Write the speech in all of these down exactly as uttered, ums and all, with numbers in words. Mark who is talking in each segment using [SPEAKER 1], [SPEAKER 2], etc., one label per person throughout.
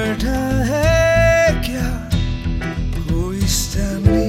[SPEAKER 1] बैठा है क्या कोई स्टैनली?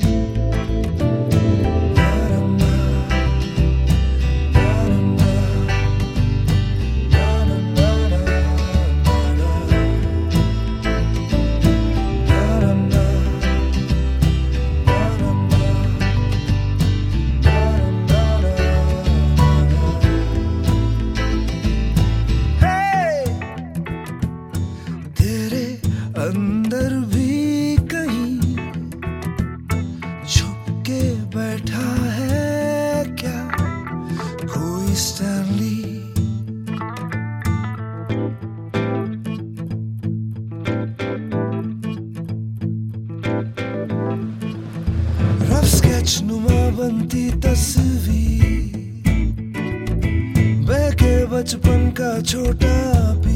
[SPEAKER 1] अंदर भी कहीं छुप के बैठा है क्या कोई स्टैनली? रफ स्केच नुमा बनती तस्वीर, बहके बचपन का छोटा पी।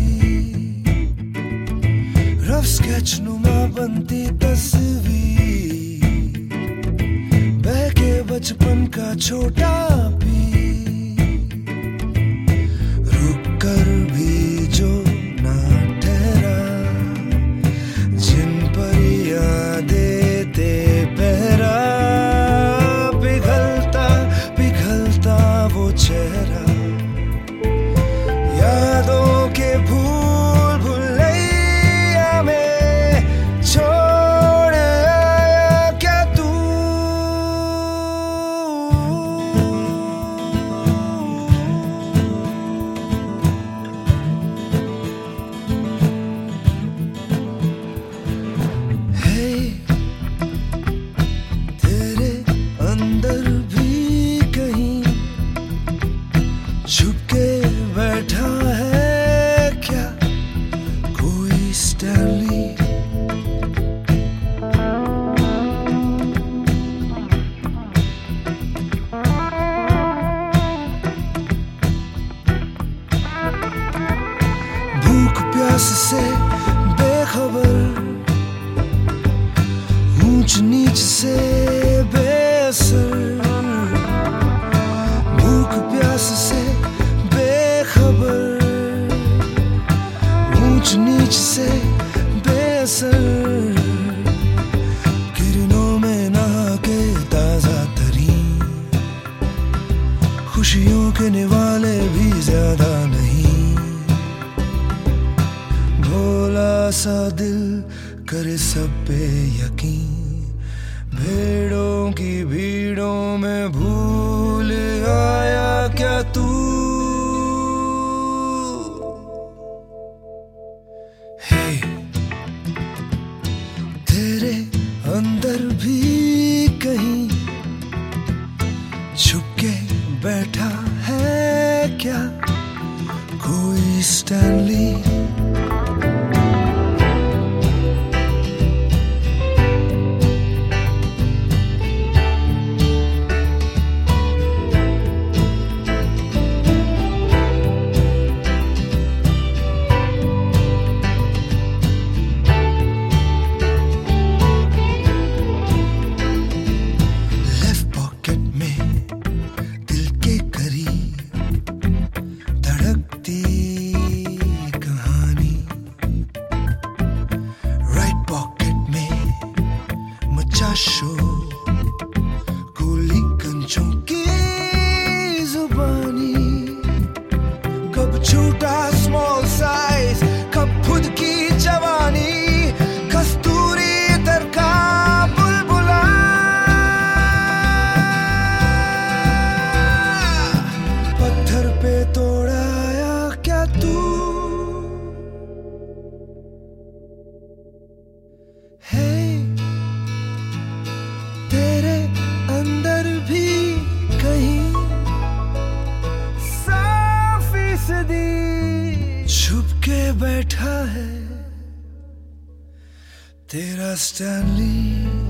[SPEAKER 1] रफ स्केच नुमा बनती तस्वीर, बहके बचपन का छोटा पी। रुक कर भी जो ना ठहरा, जिन पर यादें दे पहरा। पिघलता पिघलता वो चेहरा, यादों के भूल छुप के बैठा है क्या कोई स्टैनली? भूख प्यास से बेखबर, ऊंच नीच से बेअसर। भूख प्यास से बेखबर, ऊंच नीच से बेअसर। किरणों में नहा के ताजा तरीन, खुशियों के निवाले भी ज्यादा नहीं। भोला सा दिल करे सब पे यकीन, भेड़ों की भीड़ों में भूल आया क्या तू? हे तेरे अंदर भी कहीं छुप के बैठा है क्या कोई स्टैनली? शो गोली कंचों की जुबानी, कब छोटा स्मॉल साइज, कब खुद की जवानी। कस्तूरी दर का बुलबुला, पत्थर पे तोड़ाया क्या तू? है तेरे अंदर भी कहीं सौ फीसदी छुप के बैठा है तेरा स्टैनली?